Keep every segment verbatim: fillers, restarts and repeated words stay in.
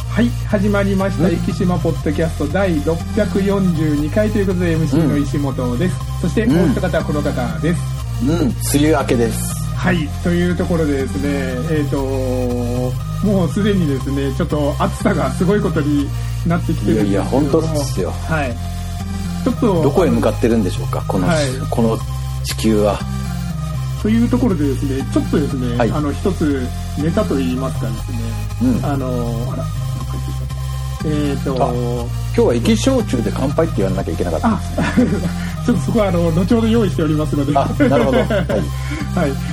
はい、始まりました、生島ポッドキャストだいろっぴゃくよんじゅうにかいということで エムシー の石本です、うん、そしてもう一方はこの方です。 うん、うん、梅雨明けです。 はい、というところでですね、えーともうすでにですね、ちょっと暑さがすごいことになってきてるんですけども、いやいや本当ですよ。 はい。ちょっとどこへ向かってるんでしょうか、この、はい、この地球は。 というところでですね、ちょっとですね、はい、あの一つネタと言いますかですね、うん、あのあら。えー、と今日は生き焼酎で乾杯って言わなきゃいけなかった。 あちょっとそこはあの後ほど用意しておりますので。 あ、なるほど。はい、はい、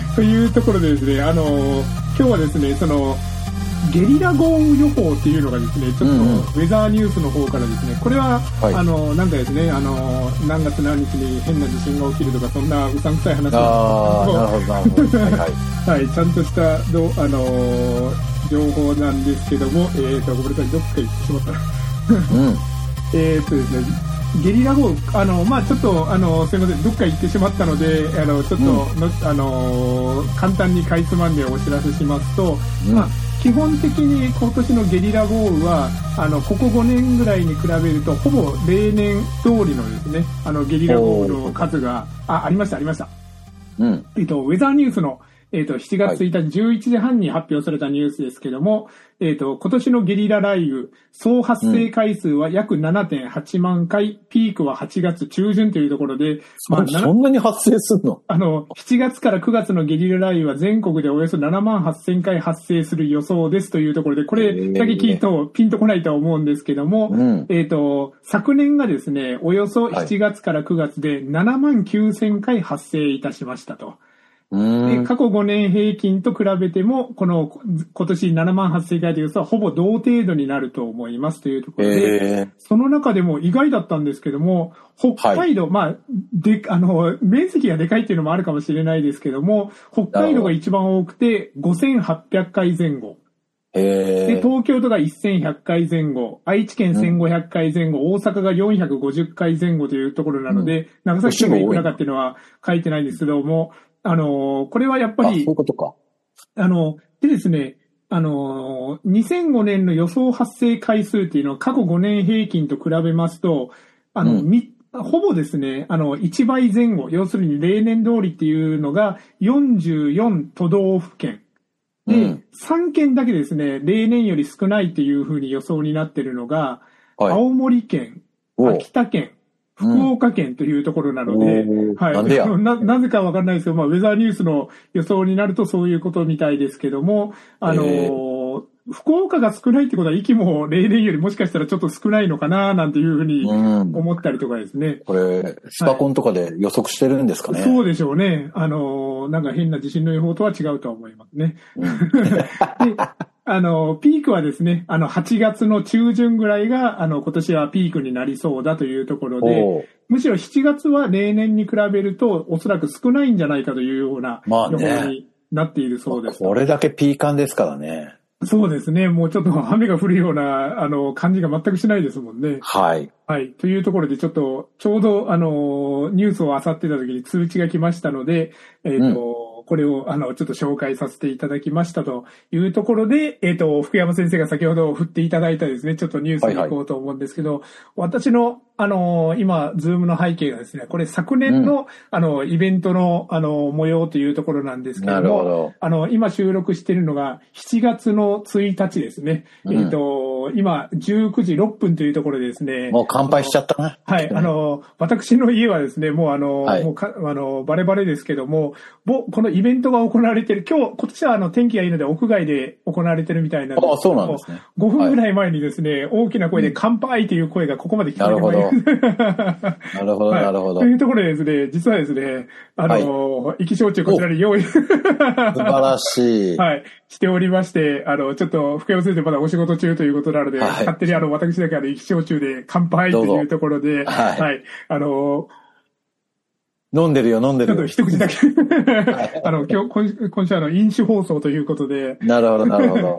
というところでですね、あの今日はですね、そのゲリラ豪雨予報っていうのがですね、ちょっとウェザーニュースの方からですね、これは、はい、あのなんかですね、あの何月何日に変な地震が起きるとか、そんなうさんくさい話なんですけど、 あなるほどなるほど、はいはいはい、ちゃんとしたどあの情報なんですけども、えーとごめんなさい、どっか行ってしまったな。うん、えっとですね、ゲリラ豪雨、あのまあちょっとあのすみません、どっか行ってしまったので、あのちょっと、うん、あの簡単にかいつまんでお知らせしますと、うん、まあ基本的に今年のゲリラ豪雨はあのここごねんぐらいに比べるとほぼ例年通りのですね、あのゲリラ豪雨の数が あ, ありましたありました。うん、えっとウェザーニュースのえー、としちがつついたちじゅういちじはんに発表されたニュースですけども、えー、と今年のゲリラ雷雨総発生回数は約 ななてんはちまんかい、ピークははちがつちゅうじゅんというところで、 まあ、そんなに発生するの？ あのしちがつからくがつのゲリラ雷雨は全国でおよそななまんはっせんかい発生する予想ですというところで、これだけ聞いとピンとこないとは思うんですけども、うん、えー、と昨年がですね、およそしちがつからくがつでななまんきゅうせんかい発生いたしましたと。で過去ごねん平均と比べてもこの今年ななまんはっせんかいというのはほぼ同程度になると思いますというところで、えー、その中でも意外だったんですけども、北海道、はい、まあであの面積がでかいっていうのもあるかもしれないですけども、北海道が一番多くてごせんはっぴゃっかいぜん後、で東京都がせんひゃっかいぜん後、愛知県せんごひゃっかいぜん後、うん、大阪がよんひゃくごじゅっかいぜん後というところなので、うん、長崎県がいくらかっていうのは書いてないんですけども、あの、これはやっぱり、 あ、そういうことか。 あの、でですね、あの、にせんごねんの予想発生回数っていうのは過去ごねん平均と比べますと、あの、うん、み、ほぼですね、あの、いちばいぜん後、要するに例年通りっていうのがよんじゅうよんとどうふけん。で、うん、さんけんだけですね、例年より少ないっていうふうに予想になってるのが、はい、青森県、秋田県、福岡県というところなので、うん、はい。 なんでやな、なぜかわかんないですけど、まあ、ウェザーニュースの予想になるとそういうことみたいですけども、あのー、福岡が少ないってことは、息も例年よりもしかしたらちょっと少ないのかな、なんていうふうに思ったりとかですね。うん、 これ、スパコンとかで予測してるんですかね。 はい、そうでしょうね。あのー、なんか変な地震の予報とは違うとは思いますね。うん、であの、ピークはですね、あの、はちがつの中旬ぐらいが、あの、今年はピークになりそうだというところで、むしろしちがつは例年に比べると、おそらく少ないんじゃないかというような予報になっているそうです。 まあね、これだけピーカンですからね。 そうですね。もうちょっと雨が降るような、あの、感じが全くしないですもんね。 はい。 はい。というところで、ちょっと、ちょうど、あの、ニュースを漁ってた時に通知が来ましたので、えっと、うんこれを、あの、ちょっと紹介させていただきましたというところで、えっと、福山先生が先ほど振っていただいたですね、ちょっとニュースに行こうと思うんですけど、はいはい、私の、あの、今、ズームの背景がですね、これ昨年の、うん、あの、イベントの、あの、模様というところなんですけども、 なるほど。 あの、今収録しているのがしちがつのついたちですね。うん、えっと、今、じゅうくじろっぷんというところでですね。 もう乾杯しちゃったな。 はい。あの、私の家はですね、もうあの、はい、もうか、あの、バレバレですけども、ぼ、このイベントが行われている、今日、今年はあの、天気がいいので屋外で行われているみたいなんですけど、 あ、そうなんですね。 ごふんぐらい前にですね、はい、大きな声で乾杯という声がここまで聞こえてまいります。 なるほど、なるほど。 というところでですね、実はですね、あの、はい、生き焼酎こちらに用意。素晴らしい。 はい。しておりまして、あの、ちょっと、福山先生まだお仕事中ということなので、はい、勝手にあの、私だけあの、生き焼酎で乾杯というところで、はい、はい。あの、 飲んでるよ、飲んでるよ。 ちょっと一口だけ。あの、今日、今週、今週あの、飲酒放送ということで。 なるほど、なるほど。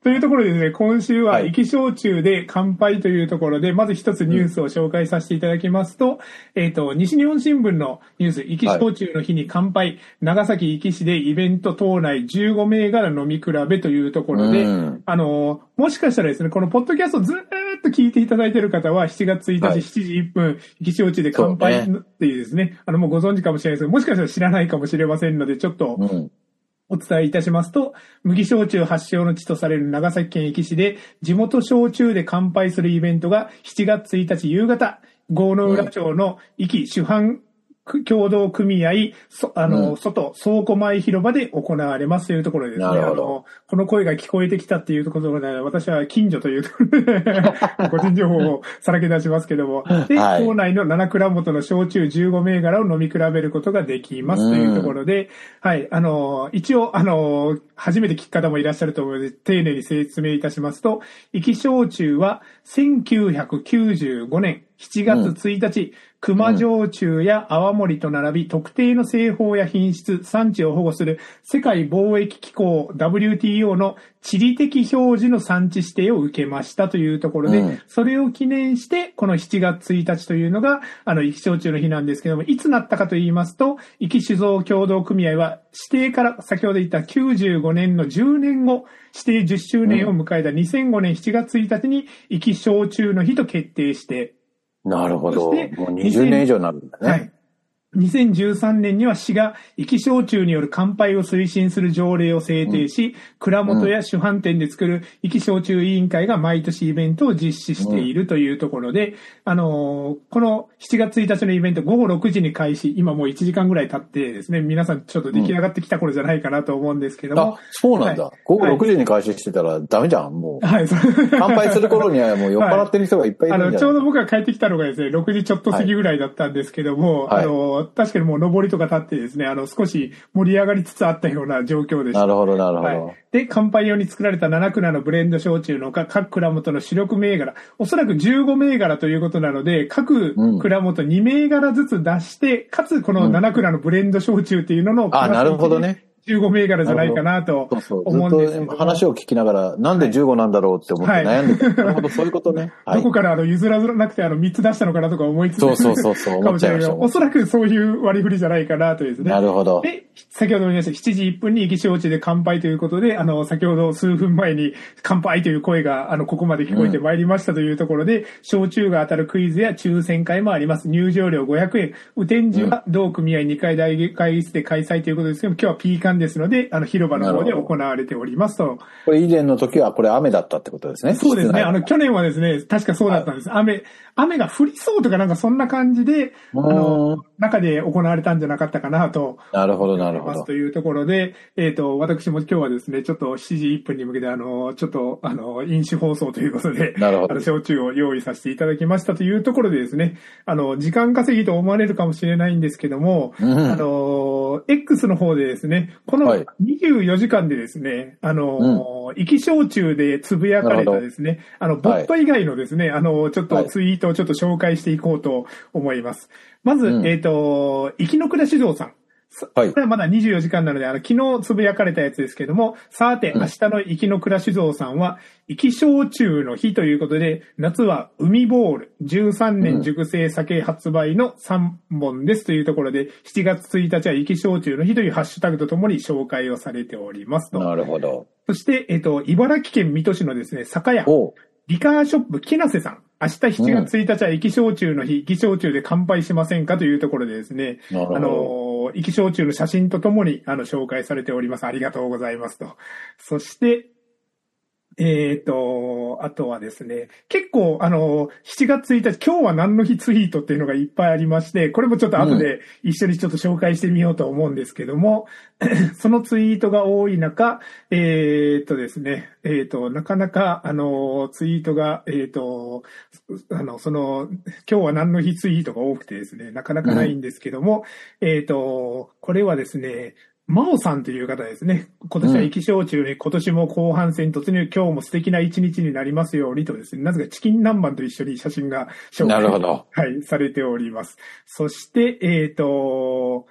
というところでですね、今週は、生き焼酎で乾杯というところで、まず一つニュースを紹介させていただきますと、うん、えっと、西日本新聞のニュース、生き焼酎の日に乾杯、はい、長崎壱岐市でイベント島内じゅうご銘柄飲み比べというところで、うん、あの、もしかしたらですね、このポッドキャストずーっと聞いていただいている方は、しちがつついたちしちじいっぷん、生き焼酎で乾杯っていうですね、あの、もうご存知かもしれないですけど、もしかしたら知らないかもしれませんので、ちょっと、うんお伝えいたしますと、麦焼酎発祥の地とされる長崎県壱岐市で、地元焼酎で乾杯するイベントがしちがつついたち夕方、郷ノ浦町の壱岐主犯協同組合、そあの、うん、外、倉庫前広場で行われますというところですね。あの、この声が聞こえてきたっていうところで、私は近所というところで、個人情報をさらけ出しますけども、で、はい、島内のなな蔵元の焼酎じゅうご銘柄を飲み比べることができますというところで、うん、はい、あの、一応、あの、初めて聞く方もいらっしゃると思うので、丁寧に説明いたしますと、壱岐焼酎はせんきゅうひゃくきゅうじゅうごねんしちがつついたち、うん熊焼酎や泡盛と並び、特定の製法や品質、産地を保護する世界貿易機構 ダブリューティーオー の地理的表示の産地指定を受けましたというところで、うん、それを記念して、このしちがつついたちというのが、あの、壱岐焼酎の日なんですけども、いつなったかと言いますと、壱岐酒造協同組合は指定から先ほど言ったきゅうじゅうごねんのじゅうねんご、指定じゅっしゅうねんを迎えたにせんごねんしちがつついたちに、壱岐焼酎の日と決定して、 なるほど。もうにじゅうねん以上になるんだね。はい。 にせんじゅうさんねんには市が壱岐焼酎による乾杯を推進する条例を制定し、うん、蔵元や主販店で作る壱岐焼酎委員会が毎年イベントを実施しているというところで、うん、あのー、このしちがつついたちのイベントごごろくじに開始、今もういちじかんぐらい経ってですね、皆さんちょっと出来上がってきた頃じゃないかなと思うんですけども。うん、 あ、そうなんだ。はい、ごごろくじに開始してたらダメじゃん、もう。はい。乾杯する頃にはもう酔っ払ってる人がいっぱいいるんじゃない、はい、あの、 ちょうど僕が帰ってきたのがですね、ろくじちょっと過ぎぐらいだったんですけども、はい、あの、確かにもう上りとか立ってですね、あの、少し盛り上がりつつあったような状況でした。 なるほど、なるほど。はい、 で、乾杯用に作られたなな蔵のブレンド焼酎の各蔵元の主力銘柄、おそらくじゅうご銘柄ということなので、各蔵元に銘柄ずつ出して、うん、かつこのなな蔵のブレンド焼酎っていうのの、 うん、あ、なるほどね。 じゅうご銘柄じゃないかなと思うんですけど。 ずっと話を聞きながら、なんでじゅうごなんだろうって思って悩んでた。はい、なるほど、そういうことね。 はい、どこからあの譲らなくてあのみっつ出したのかなとか思いつつ。 そうそうそうそう、思っちゃいました。 おそらくそういう割り振りじゃないかなとですね。 なるほど。 で、先ほども言いましたしちじいっぷんに壱岐焼酎で乾杯ということで、あの、先ほど数分前に乾杯という声があの、ここまで聞こえてまいりましたというところで、うん、焼酎が当たるクイズや抽選会もあります。入場料ごひゃくえん。雨天時は同組合にかい大会議室で開催ということですけども、今日はピーカンですので、あの、広場の方で行われておりますと。 これ以前の時はこれ雨だったってことですね。 そうですね。あの、去年はですね、確かそうだったんです。はい、雨、雨が降りそうとかなんかそんな感じで、あの、中で行われたんじゃなかったかなと。 なるほど、なるほど。 というところで、えっと、私も今日はですね、ちょっとしちじいっぷんに向けてあの、ちょっと、あの、飲酒放送ということで、 なるほど。 あの、焼酎を用意させていただきましたというところでですね、あの、時間稼ぎと思われるかもしれないんですけども、うん、あの、X の方でですね、このにじゅうよじかんでですね、あの、壱岐焼酎でつぶやかれたですね、あの、ボット以外のですね、はい、あの、ちょっとツイートをちょっと紹介していこうと思います。まず、うん、えっと、壱岐の倉酒造さん。はい。これはまだにじゅうよじかんなので、あの、昨日つぶやかれたやつですけども、さて、明日の壱岐の倉酒造さんは、壱岐焼酎の日ということで、夏は海ボール、じゅうさんねん熟成酒発売のさんぼんですというところで、しちがつついたちは壱岐焼酎の日というハッシュタグとともに紹介をされておりますと。 なるほど。 そして、えっと、茨城県水戸市のですね、酒屋、リカーショップ木なせさん。明日しちがつついたちは壱岐焼酎の日、壱岐焼酎で乾杯しませんかというところでですね、あの、壱岐焼酎の写真とともに、あの、紹介されております。ありがとうございますと。そして、えっと、あとはですね、結構、あの、しちがつついたち、今日は何の日ツイートっていうのがいっぱいありまして、これもちょっと後で一緒にちょっと紹介してみようと思うんですけども、うん、そのツイートが多い中、えっとですね、えっと、なかなか、あの、ツイートが、えっと、あの、その、今日は何の日ツイートが多くてですね、なかなかないんですけども、うん、えっと、これはですね、真央さんという方ですね。今年は壱岐焼酎に今年も後半戦突入、今日も素敵な一日になりますようにとですね、なぜかチキン南蛮と一緒に写真が紹介、 なるほど。 はい、されております。そして、えっと、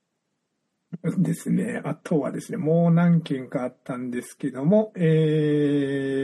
ですね。あとはですね、もう何件かあったんですけども、え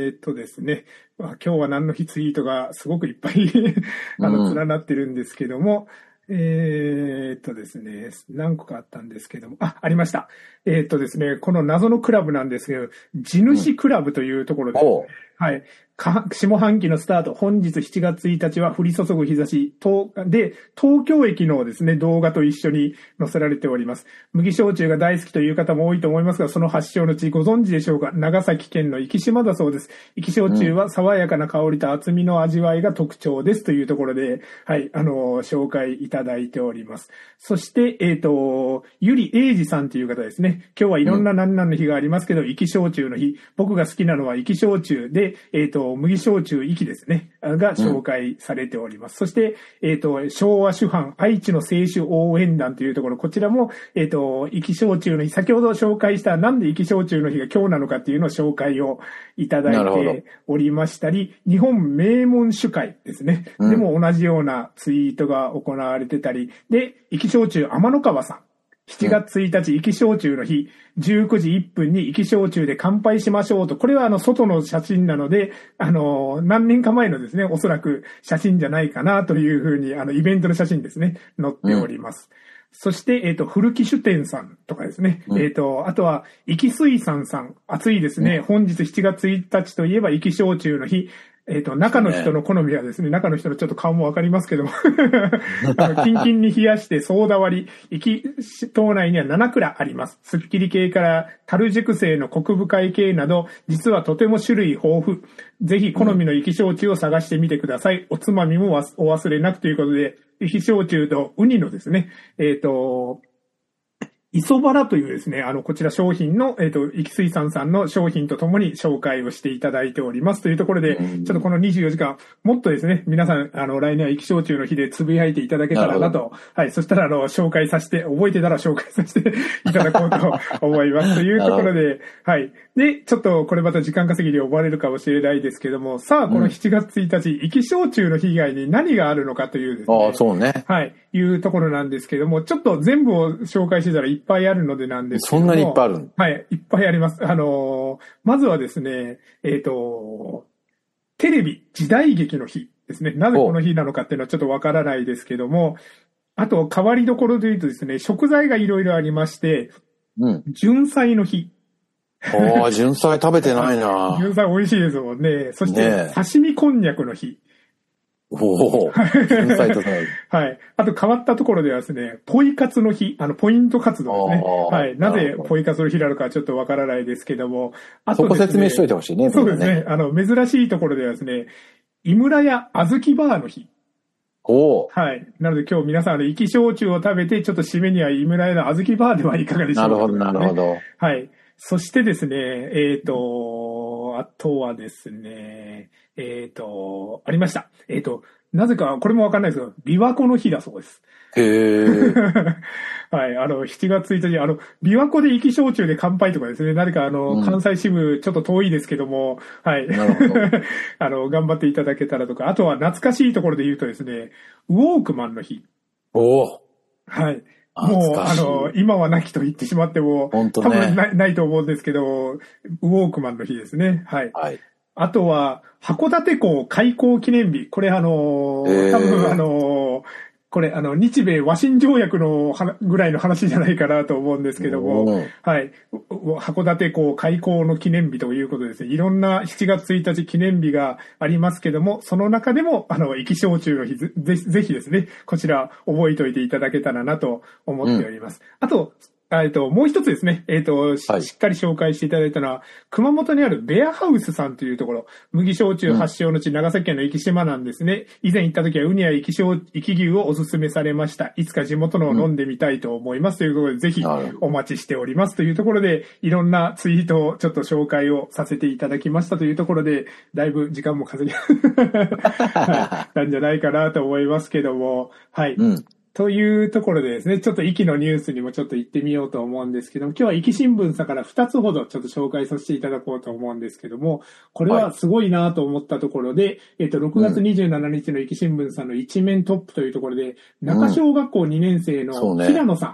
ー、っとですね、まあ、今日は何の日ツイートがすごくいっぱいあの、連なってるんですけども、うん、えー、っとですね、何個かあったんですけども、あ、ありました。えー、っとですね、この謎のクラブなんですけど、地主クラブというところで、うん、はい。下半期のスタート、本日しちがつついたちは降り注ぐ日差しで、東京駅のですね、動画と一緒に載せられております。麦焼酎が大好きという方も多いと思いますが、その発祥の地ご存知でしょうか？長崎県の壱岐島だそうです。壱岐焼酎は爽やかな香りと厚みの味わいが特徴ですというところで、はい、あの、紹介いただいております。そして、えっと、ゆりえいじさんという方ですね。今日はいろんな何々の日がありますけど、壱岐焼酎の日。僕が好きなのは壱岐焼酎で、えっと、麦焼酎壱岐ですね。が紹介されております。うん、そして、えっと、昭和主犯愛知の清酒応援団というところ、こちらも、えっと、壱岐焼酎の日、先ほど紹介したなんで壱岐焼酎の日が今日なのかっていうのを紹介をいただいておりましたり、日本名門酒会ですね。うん、でも同じようなツイートが行われてたり、で、壱岐焼酎天の川さん。しちがつついたち、壱岐焼酎の日、じゅうくじいっぷんに壱岐焼酎で乾杯しましょうと、これはあの、外の写真なので、あの、何年か前のですね、おそらく写真じゃないかなというふうに、あの、イベントの写真ですね、載っております。うん、そして、えっと、古木酒店さんとかですね、うん、えっと、あとは、壱岐水産さん、暑いですね、うん、本日しちがつついたちといえば壱岐焼酎の日、えっと、中の人の好みはですね、中の人のちょっと顔もわかりますけども、キンキンに冷やしてソーダ割り、壱岐島内にはなな蔵あります。スッキリ系から樽熟成のコク深い系など、実はとても種類豊富。ぜひ好みの壱岐焼酎を探してみてください。おつまみもお忘れなくということで、壱岐焼酎とウニのですね、えっと、磯原というですね、あの、こちら商品の、えっと、壱岐水産さんの商品とともに紹介をしていただいておりますというところで、ちょっとこのにじゅうよじかん、もっとですね、皆さん、あの、来年は壱岐焼酎の日でつぶやいていただけたらなと、はい、そしたら、あの、紹介させて、覚えてたら紹介させていただこうと思います。というところで、はい。で、ちょっとこれまた時間稼ぎで呼ばれるかもしれないですけども、さあ、このしちがつついたち、壱岐焼酎の日以外に何があるのかというですね、 ああ、そうね。 はい、いうところなんですけども、ちょっと全部を紹介してたらいっぱいあるのでなんですけども。 そんなにいっぱいある？ はい、いっぱいあります。あのー、まずはですね、えっと、テレビ時代劇の日ですね。なぜこの日なのかっていうのはちょっとわからないですけども、あと、変わりどころで言うとですね、食材がいろいろありまして、うん。純菜の日。 ああ、純菜食べてないな。 純菜美味しいですもんね。そして、刺身こんにゃくの日。 おお。純菜とはい。あと変わったところではですね、ポイ活の日、あの、ポイント活動ですね。はい。なぜポイ活の日なのかちょっとわからないですけども。 あと、ね、そこ説明しといてほしいね。 そうですね。あの、珍しいところではですね、井村屋あずきバーの日。 おはい。なので今日皆さんで壱岐焼酎を食べて、ちょっと締めには井村屋のあずきバーではいかがでしょうか、ね。 なるほど、なるほど。 はい。そしてですね、えっと、あとはですね、えっと、ありました。えっと、なぜか、これもわかんないですけど、琵琶湖の日だそうです。 へー。 はい。あの、しちがつついたち、あの、琵琶湖で壱岐焼酎で乾杯とかですね、何かあの、うん、関西支部ちょっと遠いですけども、はい。 なるほど。 あの、頑張っていただけたらとか、あとは懐かしいところで言うとですね、ウォークマンの日。 おー。 はい。もう、あの、今はなきと言ってしまっても、 本当ね、 多分な い, ないと思うんですけど、ウォークマンの日ですね。はい。 はい。 あとは、函館港開港記念日。これあの、多分あの、これあの、日米和親条約のぐらいの話じゃないかなと思うんですけども、はい。函館港開港の記念日ということですね。いろんなしちがつついたち記念日がありますけども、その中でも、あの、壱岐焼酎の日、ぜひ、ぜひですね、こちら覚えておいていただけたらなと思っております。うん、あと、えっと、もう一つですね、えっとし、はい、しっかり紹介していただいたのは、熊本にあるベアハウスさんというところ、麦焼酎発祥の地、長崎県の壱岐島なんですね。以前行った時はウニや壱岐焼、壱岐牛をおすすめされました。いつか地元のを飲んでみたいと思います、うん、ということで、ぜひお待ちしておりますというところで、いろんなツイートをちょっと紹介をさせていただきましたというところで、だいぶ時間も稼ぎ、はい、なんじゃないかなと思いますけども、はい。うん、というところでですね、ちょっと壱岐のニュースにもちょっと行ってみようと思うんですけども、今日は壱岐新聞さんからふたつほどちょっと紹介させていただこうと思うんですけども、これはすごいなと思ったところで、はい、えっと、ろくがつにじゅうしちにちの壱岐新聞さんの一面トップというところで、中小学校にねん生の平野さん、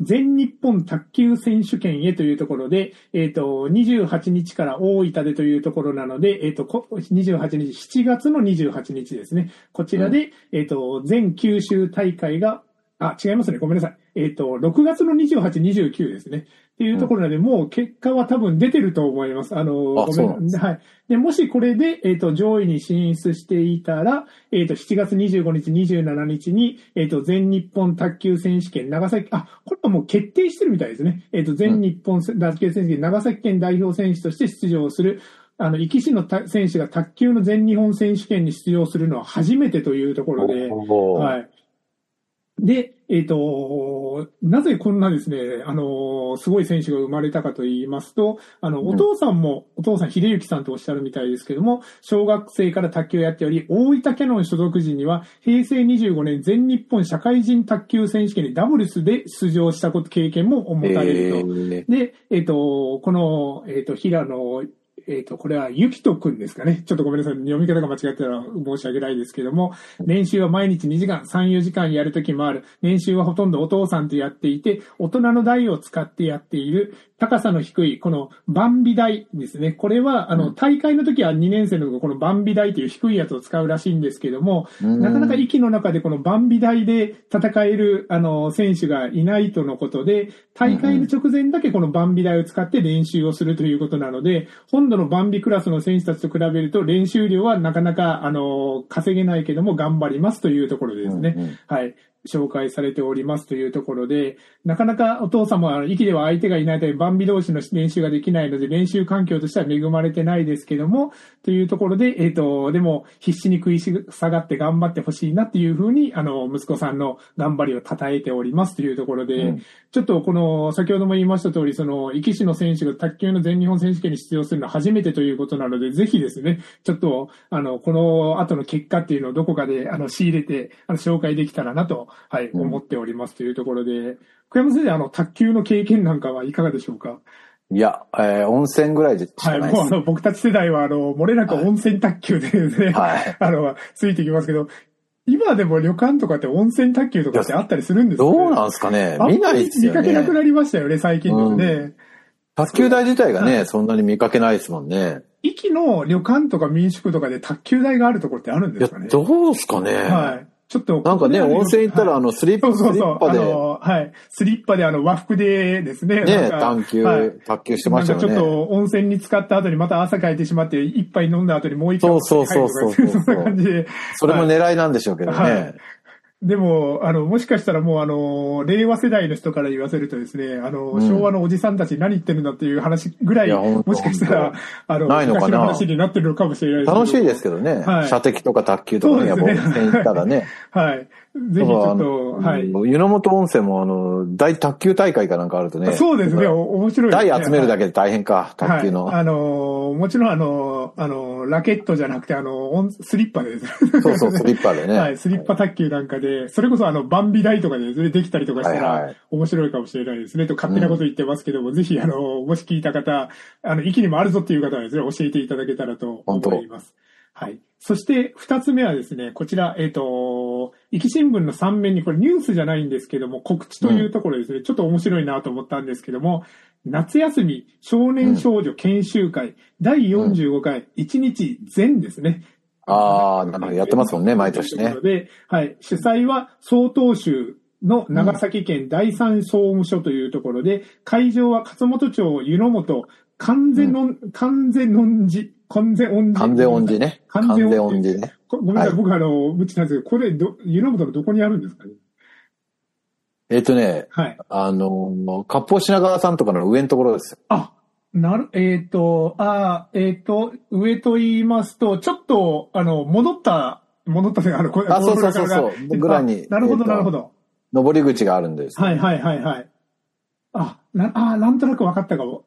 全日本卓球選手権へというところで、えっと、にじゅうはちにちから大分でというところなので、えっと、にじゅうはちにち、しちがつのにじゅうはちにちですね。こちらで、うん、えっと、全九州大会が、あ、違いますね。ごめんなさい。えっと、ろくがつのにじゅうはち、にじゅうくですね。っていうところなので、うん、もう結果は多分出てると思います。あの、 あごめんなさい。はい。で、もしこれで、えっと、上位に進出していたら、えっと、しちがつにじゅうごにち、にじゅうしちにちに、えっと、全日本卓球選手権長崎、あ、これはもう決定してるみたいですね。えっと、全日本卓球選手権長崎県代表選手として出場する、あの、壱岐市の選手が卓球の全日本選手権に出場するのは初めてというところで、はい。で、えっと、なぜこんなですね、あの、すごい選手が生まれたかと言いますと、あの、お父さんも、うん、お父さん秀幸さんとおっしゃるみたいですけども、小学生から卓球をやっており、大分キャノン所属時には、へいせいにじゅうごねん全日本社会人卓球選手権にダブルスで出場したこと、経験も持たれると。えー、で、えっと、この、えっと、平野、えっと、これはゆきとくんですかね。ちょっとごめんなさい。読み方が間違ったら申し訳ないですけども、練習は毎日にじかん、さん、よじかんやるときもある。練習はほとんどお父さんとやっていて、大人の台を使ってやっている。高さの低い、このバンビ台ですね。これは、あの、大会の時はにねんせいのこのバンビ台という低いやつを使うらしいんですけども、なかなか息の中でこのバンビ台で戦える、あの、選手がいないとのことで、大会の直前だけこのバンビ台を使って練習をするということなので、本土のバンビクラスの選手たちと比べると練習量はなかなか、あの、稼げないけども頑張りますというところでですね。うんうん、はい。紹介されておりますというところで、なかなかお父様は息では相手がいないというバンビ同士の練習ができないので、練習環境としては恵まれてないですけども、というところで、えっと、でも必死に食い下がって頑張ってほしいなっていうふうに、あの、息子さんの頑張りを称えておりますというところで、うん、ちょっとこの、先ほども言いました通り、その、壱岐市の選手が卓球の全日本選手権に出場するのは初めてということなので、ぜひですね、ちょっと、あの、この後の結果っていうのをどこかで、あの、仕入れて、あの、紹介できたらなと、はい、うん、思っておりますというところで、小山先生、あの、卓球の経験なんかはいかがでしょうか？ いや、えー、温泉ぐらいでしかないです。 はい、もうあの、僕たち世代は、あの、漏れなく温泉卓球でですね、はい、あの、ついてきますけど、今でも旅館とかって温泉卓球とかってあったりするんですかね？ どうなんですかね？見ないですよね。 見かけなくなりましたよね、最近ですね。うん、 卓球台自体がね、はい、そんなに見かけないですもんね。 壱岐の旅館とか民宿とかで卓球台があるところってあるんですかね？ いや、どうですかね？ はい。ちょっと。 なんかね、温泉行ったら、あの、スリッパ、 そうそうそう、 スリッパで。 あの、はい。スリッパで、あの、和服でですね。 ね、卓球、はい、卓球してましたよね。 なんかちょっと温泉に浸かった後にまた朝帰ってしまって、一杯飲んだ後にもう一杯。 そうそうそうそう。 そんな感じで。 それも狙いなんでしょうけどね。はいはい、 でも、あの、もしかしたらもうあの、令和世代の人から言わせるとですね、あの、うん、昭和のおじさんたち何言ってるんだっていう話ぐらい、いもしかしたら、あの、 ないのかな、 昔の話になってるのかもしれないですけど。楽しいですけどね。はい、射的とか卓球とかね、やっぱ温泉行ったらね。 はい。ぜひちょっと、はい。 湯の本温泉もあの、大卓球大会かなんかあるとね。 そうですね、面白いですね。 台集めるだけで大変か、はい、卓球の。 はい、あの、もちろんあの、あの、ラケットじゃなくてあの、スリッパでです。 そうそう、スリッパでね。 はい、スリッパ卓球なんかで、それこそあの、バンビ台とかでできたりとかしたら、面白いかもしれないですね。と勝手なこと言ってますけども、うん、ぜひあの、もし聞いた方、あの、息にもあるぞっていう方はですね、教えていただけたらと思います。はい。そして、二つ目はですね、こちら、えっと、壱岐新聞のさん面に、これニュースじゃないんですけども、告知というところですね、うん、ちょっと面白いなと思ったんですけども、夏休み少年少女研修会、うん、だいよんじゅうごかい、いちにち全ですね。 ああ、なんかやってますもんね、毎年ね。 で、はい。主催は、曹洞宗の長崎県第三総務署というところで、会場は勝本町湯の本、完全の、うん、完全のんじ、完全音寺。 完全音寺ね。完全音寺ね。 ごめんなさい、はい、僕あの、無知なんですけど、これ、ど、湯の本のどこにあるんですかね？ えっとね、はい。あの、割烹品川さんとかの上のところですよ。 あ、なる、えっ、ー、と、あ、えっ、ー、と、上と言いますと、ちょっと、あの、戻った、戻ったである、 あ、そうそうそうそう、ぐらいに。 なるほど、なるほど。 登り口があるんです。 はいはいはいはい。あ、な、あ、なんとなく分かったかも。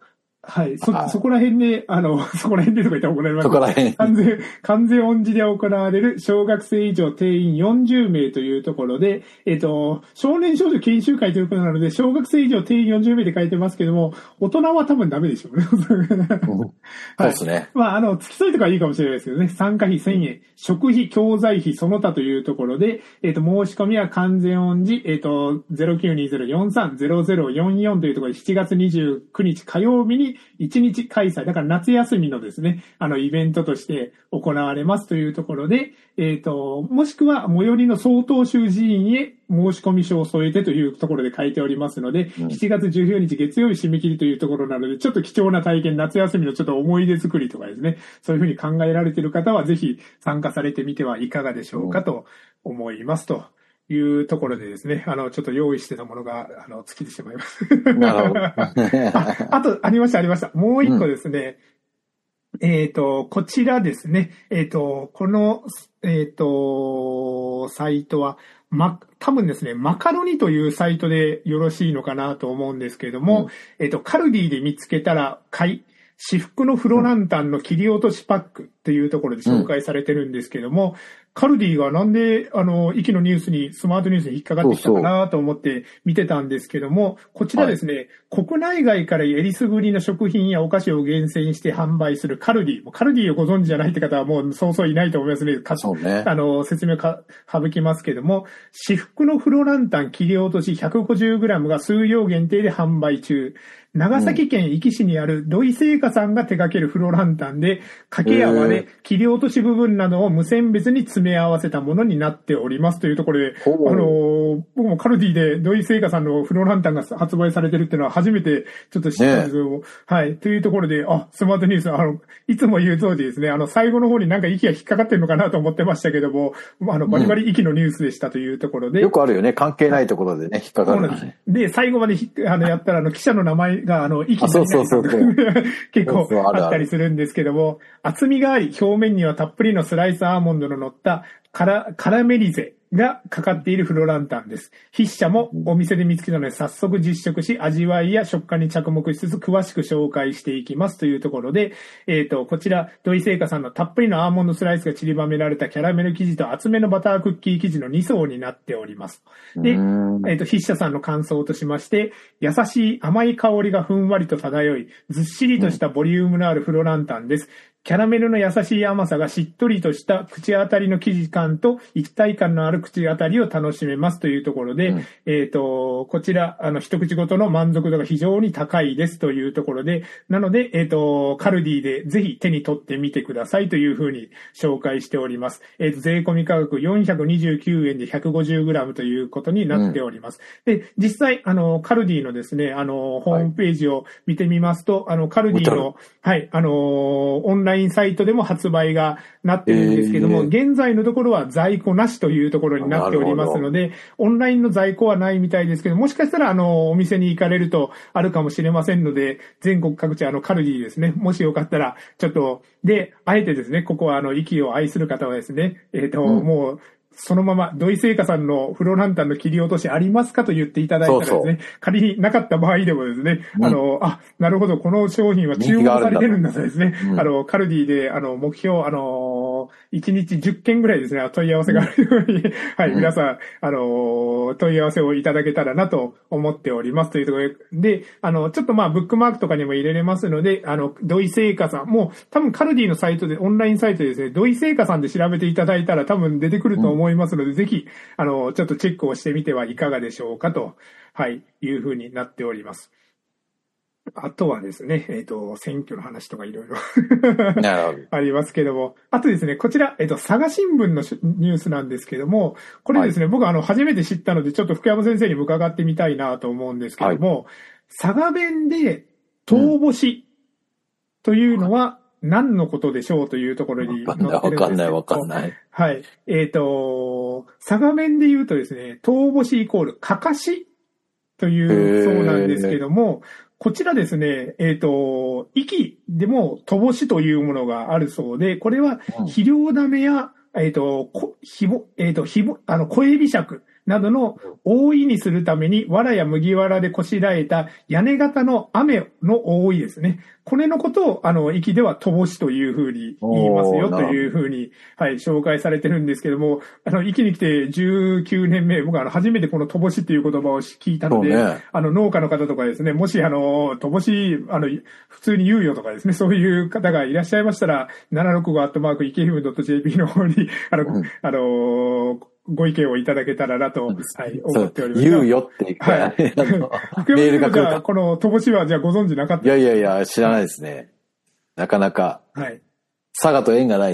はい。そ、そこら辺で、あの、そこら辺でとか言ったら怒られます。 そこら辺。 完全、完全音字で行われる小学生以上定員よんじゅうめいというところで、えっと、少年少女研修会ということなので、小学生以上定員よんじゅうめいで書いてますけども、大人は多分ダメでしょうね。 そうですね。 まあ、あの、付き添いとかいいかもしれないですけどね。参加費せんえん、食費、教材費その他というところで、えっと、申し込みは完全音字、えっと、ゼロきゅうにゼロよんさんゼロゼロよんよんというところでしちがつにじゅうくにち火曜日にいちにち開催。だから夏休みのですね、あの、イベントとして行われますというところで、えっと、もしくは最寄りの曹洞宗寺院へ申し込み書を添えてというところで書いておりますので、うん、しちがつじゅうしちにち月曜日締め切りというところなので、ちょっと貴重な体験、夏休みのちょっと思い出作りとかですね、そういうふうに考えられている方はぜひ参加されてみてはいかがでしょうかと思いますと。いうところでですね、あの、ちょっと用意してたものが、あの、尽きてしまいます。なるほど。あ, あと、ありました、ありました。もう一個ですね、うん、えっと、こちらですね、えっと、この、えっと、サイトは、ま、多分ですね、マカロニというサイトでよろしいのかなと思うんですけれども、うん、えっと、カルディで見つけたら買い、至福のフロランタンの切り落としパックっていうところで紹介されてるんですけども、うん、カルディがなんで、あの、息のニュースに、スマートニュースに引っかかってきたかなと思って見てたんですけども、こちらですね、はい、国内外からえりすぐりの食品やお菓子を厳選して販売するカルディ。カルディをご存知じゃないって方はもうそうそういないと思いますね。 そうね。 あの、説明か、省きますけども、至福のフロランタン切り落とし ひゃくごじゅうグラム が数量限定で販売中。長崎県壱岐市にある土井製菓さんが手掛けるフロランタンで、掛けや割れ、切り落とし部分などを無選別に詰め合わせたものになっておりますというところで、あの、僕もカルディで土井製菓さんのフロランタンが発売されてるっていうのは初めてちょっと知ったんですけども、ね、はい。というところで、あ、スマートニュース、あの、いつも言う通りですね、あの、最後の方になんか息が引っかかってるのかなと思ってましたけども、あの、バリバリ息のニュースでしたというところで。うん、 よくあるよね。関係ないところでね、引っかかる、ね。そうなんです。 で、最後まであのやったら、あの、記者の名前が、あの、息になりないと結構あったりするんですけども、厚みがあり、表面にはたっぷりのスライスアーモンドの乗ったカラ、カラメリゼがかかっているフロランタンです。筆者もお店で見つけたので早速実食し、味わいや食感に着目しつつ詳しく紹介していきますというところで、えっと、こちら、土井製菓さんのたっぷりのアーモンドスライスが散りばめられたキャラメル生地と厚めのバタークッキー生地のに層になっております。で、えっと、筆者さんの感想としまして、優しい甘い香りがふんわりと漂い、ずっしりとしたボリュームのあるフロランタンです。キャラメルの優しい甘さがしっとりとした口当たりの生地感と一体感のある口当たりを楽しめますというところで、うん、えっと、こちら、あの、一口ごとの満足度が非常に高いですというところで、なので、えっと、カルディでぜひ手に取ってみてくださいというふうに紹介しております。えっと、税込み価格よんひゃくにじゅうきゅうえんで ひゃくごじゅうグラム ということになっております。うん、で、実際、あの、カルディのですね、あの、ホームページを見てみますと、はい、あの、カルディの、はい、あの、オンラインオンラインサイトでも発売がなってるんですけども、えー、現在のところは在庫なしというところになっておりますので、オンラインの在庫はないみたいですけど、もしかしたらあの、お店に行かれるとあるかもしれませんので、全国各地あの、カルディですね、もしよかったら、ちょっと、で、あえてですね、ここはあの、息を愛する方はですね、えっ、ー、と、うん、もう、そのまま、土井製菓さんのフロランタンの切り落としありますかと言っていただいたらですね、そうそう仮になかった場合でもですね、うん、あの、あ、なるほど、この商品は注文されてるんだとですね、うん、あの、カルディで、あの、目標、あの、いちにちじゅっけんぐらいですね、問い合わせがあるように、うん、はい、うん、皆さん、あの、問い合わせをいただけたらなと思っておりますというところで、で、あの、ちょっとまあ、ブックマークとかにも入れれますので、あの、土井製菓さん、もう、多分カルディのサイトで、オンラインサイトでですね、土井製菓さんで調べていただいたら多分出てくると思います。思いますので、ぜひ、あの、ちょっとチェックをしてみてはいかがでしょうかと、はい、いうふうになっております。あとはですね、えっと、選挙の話とかいろいろありますけども、あとですね、こちら、えっと、佐賀新聞のニュースなんですけども、これですね、はい、僕あの、初めて知ったので、ちょっと福山先生に伺ってみたいなと思うんですけども、はい、佐賀弁で、遠干しというのは、うん何のことでしょうというところに載ってるんですけど。 わかんないわかんない。 はい。えっ、ー、と、佐賀弁で言うとですね、遠干しイコールかかしというそうなんですけども、こちらですね、えっ、ー、と、息でも乏しというものがあるそうで、これは肥料ダメや、えっ、ー、と、ひぼ、えっ、ー、と、ひぼ、あの、小エビ尺などの覆いにするために、藁や麦藁でこしらえた屋根型の雨の覆いですね。これのことを、あの、壱岐では戸干というふうに言いますよというふうに、はい、紹介されてるんですけども、あの、壱岐に来てじゅうきゅうねんめ、僕はあの、初めてこの戸干っていう言葉を聞いたので、ね、あの、農家の方とかですね、もしあの、戸干、あの、普通に言うよとかですね、そういう方がいらっしゃいましたら、ななろくごアットマークイケフムドットジェーピー の方に、あの、うん、あの、ご意見をいただけたらなと、はい、思っております。 言うよって言って、はい、 メールが来るか。この、戸干はじゃあご存知なかったですか？いやいやいや、知らないですね。なかなか。はい。佐賀と縁がない。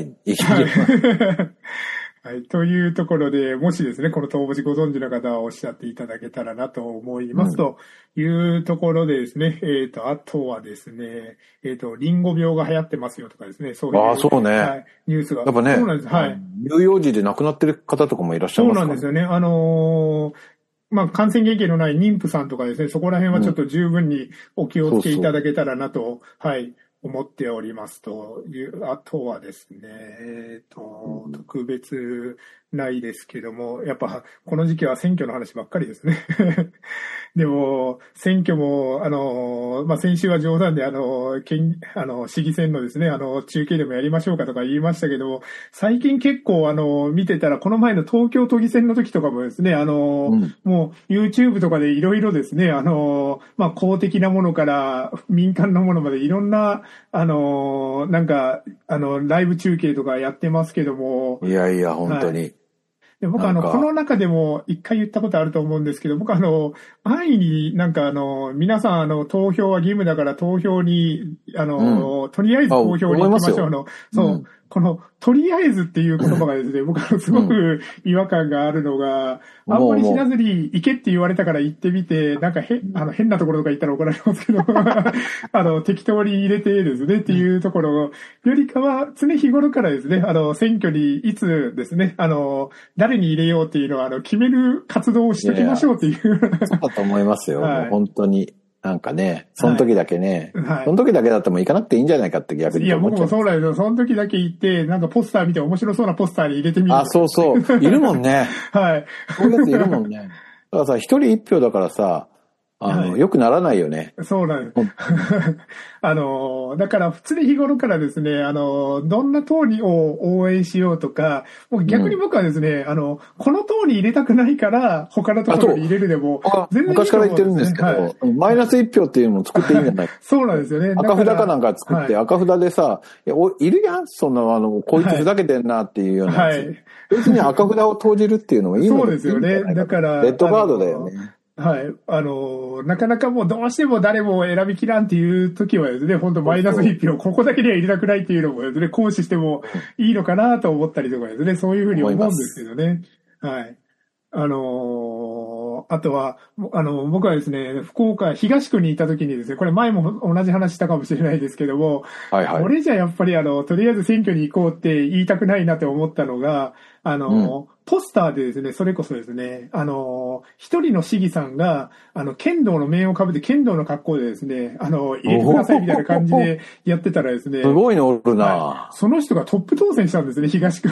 はい。というところで、もしですね、この戸干ご存知の方はおっしゃっていただけたらなと思います、うん、というところでですね、えっと、あとはですね、えっと、リンゴ病が流行ってますよとかですね、そういう。 ああ、そうね。 はい。ニュースが。 やっぱね。 そうなんです。はい。 乳幼児で亡くなってる方とかもいらっしゃいますか？ そうなんですよね。あのー、まあ、感染経験のない妊婦さんとかですね、そこら辺はちょっと十分にお気をつけいただけたらなと、うん、そうそうはい。思っておりますという、あとはですね、えっと、特別ないですけども、やっぱこの時期は選挙の話ばっかりですね。でも、選挙も、あの、まあ、先週は冗談で、あの、県、あの、市議選のですね、あの、中継でもやりましょうかとか言いましたけど、最近結構、あの、見てたら、この前の東京都議選の時とかもですね、あの、うん、もう YouTube とかでいろいろですね、あの、まあ、公的なものから民間のものまでいろんな、あの、なんか、あの、ライブ中継とかやってますけども。 いやいや、本当に。はいで僕あの、この中でも一回言ったことあると思うんですけど、僕あの、安易になんかあの、皆さんあの、投票は義務だから投票に、あの、うん、とりあえず投票に行きましょうの、そう、うん、この、とりあえずっていう言葉がですね、僕はすごく違和感があるのが、うん、あんまり知らずに行けって言われたから行ってみて、なんかへ、あの、変なところとか行ったら怒られますけど、あの、適当に入れてですねっていうところよりかは、常日頃からですね、あの、選挙にいつですね、あの、誰に入れようっていうのは、あの、決める活動をしておきましょうっていう。 いやいやそうだと思いますよ、はい、もう本当に。なんかね、その時だけね、はい、その時だけだってもう行かなくていいんじゃないかって逆に思っちゃう。 いや、僕もそうなんですよ。その時だけ行って、なんかポスター見て面白そうなポスターに入れてみる。 あ、そうそう。いるもんね。 はい。 そういうやついるもんね。だからさ、一人一票だからさ、あの、はい、よくならないよね。 そうなんです。あの、だから普通に日頃からですね、あの、どんな党にを応援しようとか、もう逆に僕はですね、うん、あの、この党に入れたくないから、他のところに入れるでも、 全然いいと思うんですね。昔から言ってるんですけど、はい、マイナス一票っていうのを作っていいんじゃないか。 そうなんですよね。 赤札かなんか作って、はい、赤札でさ、い, やいるやんその、あの、こいつふざけてんなっていうようなやつ。はい、別に赤札を投じるっていうのもいいのそうですよね。だから、 レッドカードだよね。 はい。あの、なかなかもうどうしても誰も選びきらんっていう時はですね、本当マイナス一票、ここだけでは入れたくないっていうのもですね、行使してもいいのかなと思ったりとかですね、そういうふうに思うんですけどね。はい。あのー、あとは、あの、僕はですね、福岡東区にいた時にですね、これ前も同じ話したかもしれないですけども、はいはい。これじゃやっぱりあの、とりあえず選挙に行こうって言いたくないなって思ったのが、あの、うん、ポスターでですね、それこそですね、あの、一人の市議さんが、あの、剣道の面をかぶって剣道の格好でですね、あの、入れてくださいみたいな感じでやってたらですね。 すごいのおるな、 はい、その人がトップ当選したんですね、東区。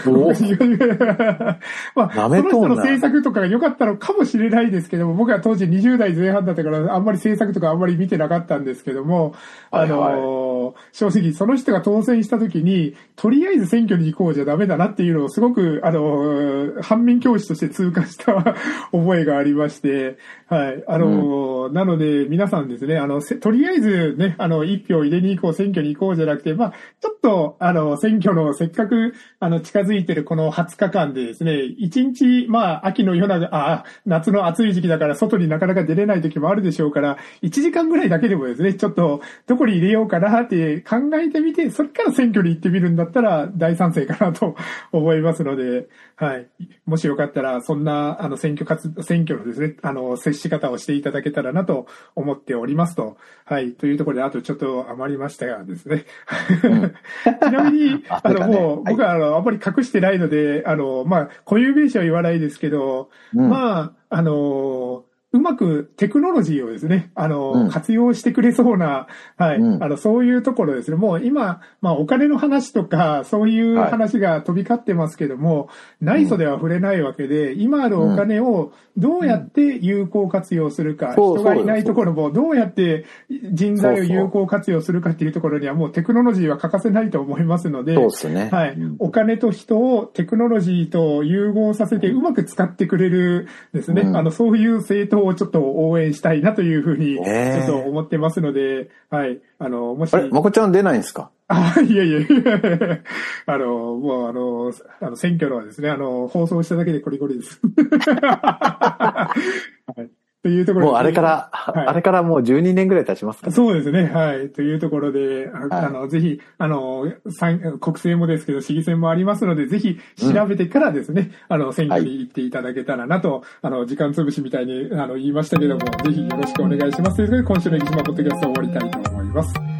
まあ、その人の政策とかが良かったのかもしれないですけども、僕は当時にじゅう代前半だったから、あんまり政策とかあんまり見てなかったんですけども、あの、はいはい、正直その人が当選した時に、とりあえず選挙に行こうじゃダメだなっていうのをすごく、あの、反面教師として通過した覚えがありまして、はい。あの、うん、なので皆さんですね、あの、とりあえずね、あの、一票入れに行こう、選挙に行こうじゃなくて、まあ、ちょっと、あの、選挙のせっかく、あの、近づいてるこのはつかかんでですね、一日、まあ、秋の夜長、あ、夏の暑い時期だから外になかなか出れない時もあるでしょうから、いちじかんぐらいだけでもですね、ちょっと、どこに入れようかなって考えてみて、それから選挙に行ってみるんだったら大賛成かなと思いますので、はい。もしよかったら、そんな、あの、選挙活、選挙のですね、あの、接し方をしていただけたらなと思っておりますと。はい。というところで、あとちょっと余りましたがですね。うん、ちなみに、あの、ね、もう、僕は、あの、あんまり隠してないので、あの、まあ、固有名詞は言わないですけど、うん、まあ、あの、 うまくテクノロジーをですね、あの、うん、活用してくれそうな、はい、うん、あの、そういうところですね。もう今、まあお金の話とか、そういう話が飛び交ってますけども、はい、内装では触れないわけで、今あるお金をどうやって有効活用するか、うん、人がいないところもどうやって人材を有効活用するかっていうところにはもうテクノロジーは欠かせないと思いますので、 そうですね。 はい、うん、お金と人をテクノロジーと融合させてうまく使ってくれるですね、うん、あの、そういう政党をちょっと応援したいなというふうに、ちょっと思ってますので、はい。あの、もし。 あれ、まこちゃん出ないんですか？ あ、いやいやいやあの、もうあの、あの、選挙のはですね、あの、放送しただけでコリコリです。はい。というところで。 もうあれから、はい、あれからもうじゅうにねんぐらい経ちますかね。 そうですね。はい。というところで、あ、はい、あの、ぜひ、あの、国政もですけど、市議選もありますので、ぜひ調べてからですね、うん、あの、選挙に行っていただけたらなと、はい、あの、時間潰しみたいに、あの、言いましたけども、ぜひよろしくお願いしますということで、今週の生島ポッドキャストを終わりたいと思います。